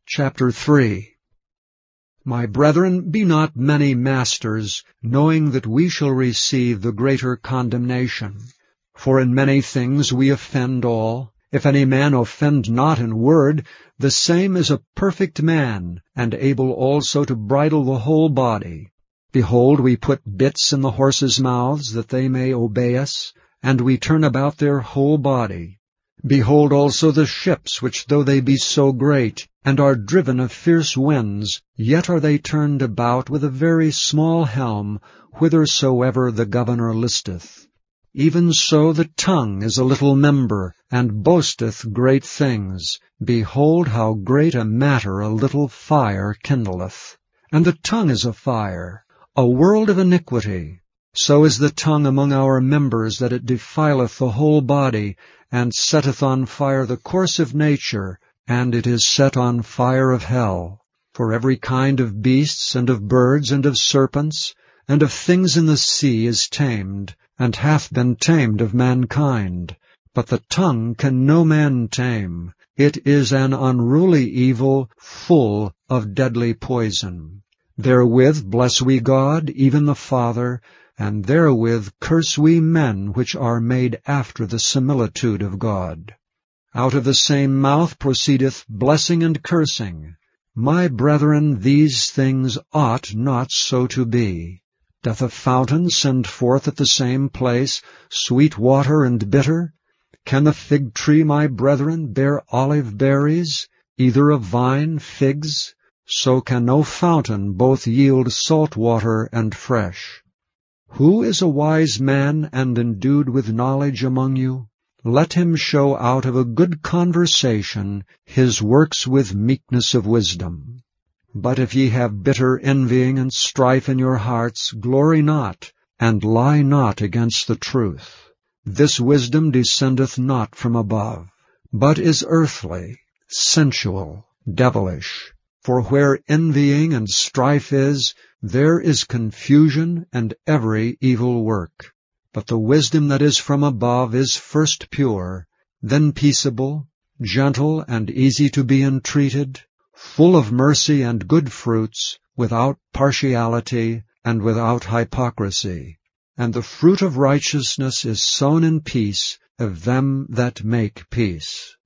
Chapter 3. My brethren, be not many masters, knowing that we shall receive the greater condemnation. For in many things we offend all. If any man offend not in word, the same is a perfect man, and able also to bridle the whole body. Behold, we put bits in the horses' mouths, that they may obey us, and we turn about their whole body. Behold also the ships, which though they be so great, and are driven of fierce winds, yet are they turned about with a very small helm, whithersoever the governor listeth. Even so the tongue is a little member, and boasteth great things. Behold how great a matter a little fire kindleth. And the tongue is a fire, a world of iniquity. So is the tongue among our members, that it defileth the whole body, and setteth on fire the course of nature, and it is set on fire of hell. For every kind of beasts, and of birds, and of serpents, and of things in the sea is tamed, and hath been tamed of mankind. But the tongue can no man tame. It is an unruly evil, full of deadly poison. Therewith bless we God, even the Father, and therewith curse we men which are made after the similitude of God. Out of the same mouth proceedeth blessing and cursing. My brethren, these things ought not so to be. Doth a fountain send forth at the same place sweet water and bitter? Can the fig tree, my brethren, bear olive berries, either a vine figs? So can no fountain both yield salt water and fresh. Who is a wise man and endued with knowledge among you? Let him show out of a good conversation his works with meekness of wisdom. But if ye have bitter envying and strife in your hearts, glory not, and lie not against the truth. This wisdom descendeth not from above, but is earthly, sensual, devilish. For where envying and strife is, there is confusion and every evil work. But the wisdom that is from above is first pure, then peaceable, gentle and easy to be entreated, full of mercy and good fruits, without partiality and without hypocrisy. And the fruit of righteousness is sown in peace of them that make peace.